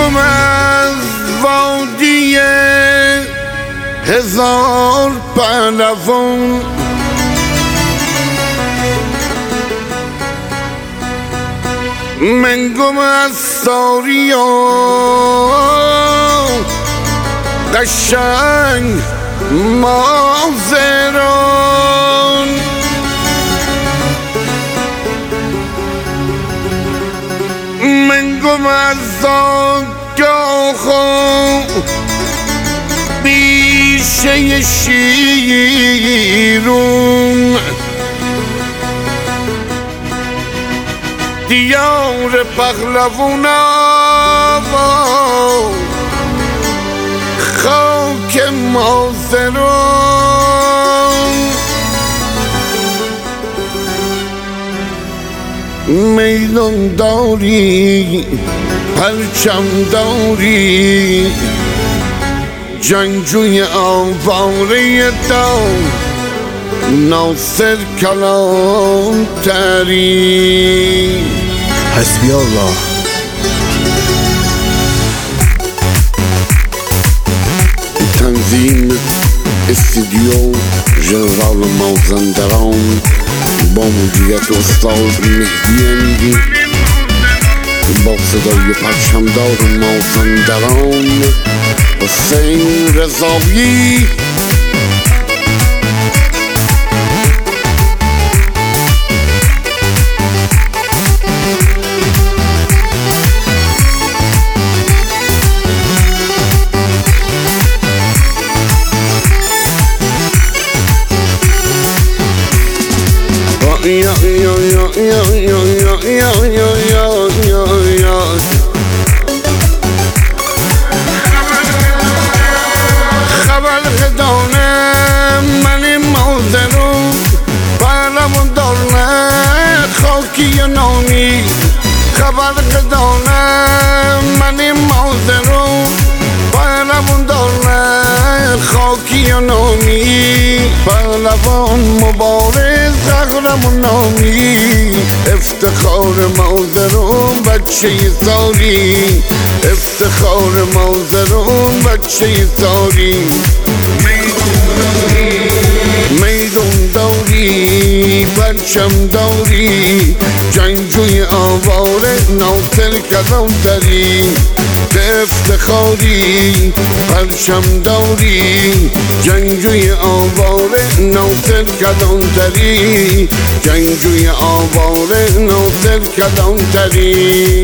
گم از وادی هزار پهلوان، من گم از ساری و قشنگ مازران، من گم از زادگاه و بیشه شیرون، دیار پهلوانا و خاک مازران، میدان داری پرچم داری، جنگجوی آواره دار ناصر کلانتری. حسبی الله. تنظیم استودیو ژنرال مازندران با مدیریت استاد مهدی امیری، با صدای پرچمدار مازندران حسین رضایی. خبر خدانه من مازرون، پهلوان دارنه خاکی نانی، خبر خدانه من مازرون، پهلوان دارنه خاکی نانی، پهلوان مبارز قهرمان نامی، افتخار مازرون بچه ساری، افتخار مازرون بچه ساری. میدون داری پرچم داری، جنگجوی آواره ناصر کلانتری، به افتخاری پرچم داری، جنگجوی آواره ناصر کلانتری، جنگجوی آواره ناصر کلانتری.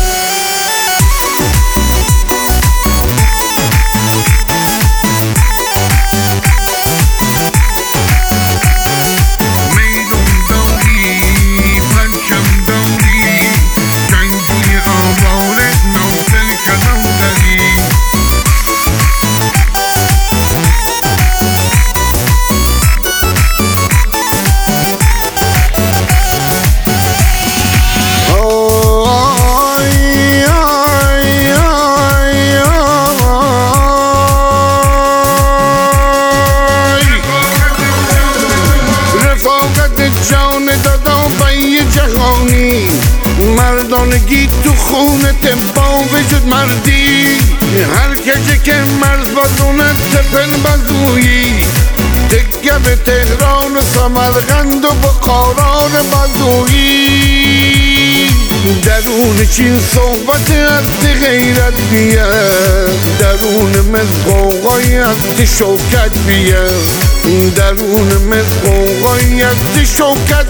مردانگی تو خونت با وجود مردی، هر کسی که مرز بزونه تپل بزویی، دگه به تهران و سمرقند و بخاران بزویی، درون چین صحبت هست غیرت بیاد، درون مزقوقای هست شوکت بیاد، درون مزقوقای هست شوکت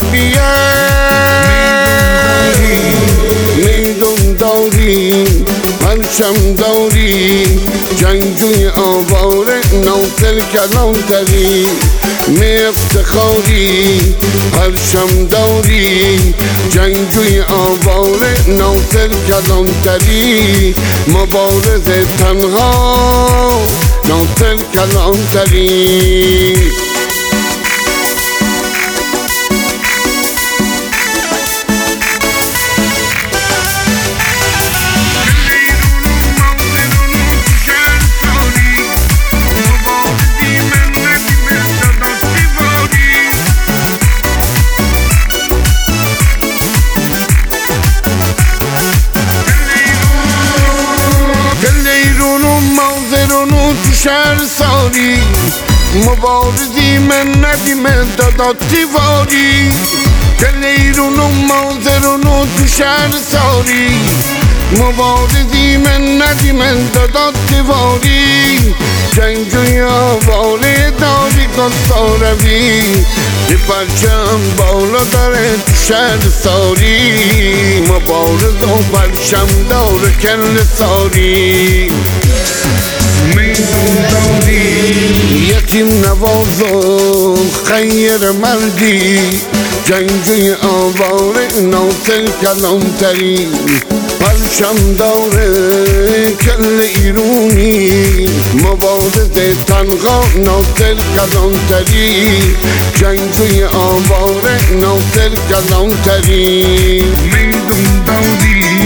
بیاد. میدون داری پرچم داری، جنگجوی آواره ناصر کلانتری، می افتخاری پرچم داری، جنگجوی آواره ناصر کلانتری، مبارز تنها ناصر کلانتری. شهر ساری مبارزی من ندیم دادات دیواری کل ایرون و مازرون و تو شهر ساری مبارزی من ندیم دادات دیواری جنگوی آواره داری کستاروی دی پرچم بالا داره تو شهر ساری مبارز و پرچم داره کل ساری میدون داری یتیم نواز و خیر مردی جنگوی آواره ناصر کلانتری پرچم داره کل ایرونی مبارز تنها ناصر کلانتری جنگوی آواره ناصر کلانتری میدون داری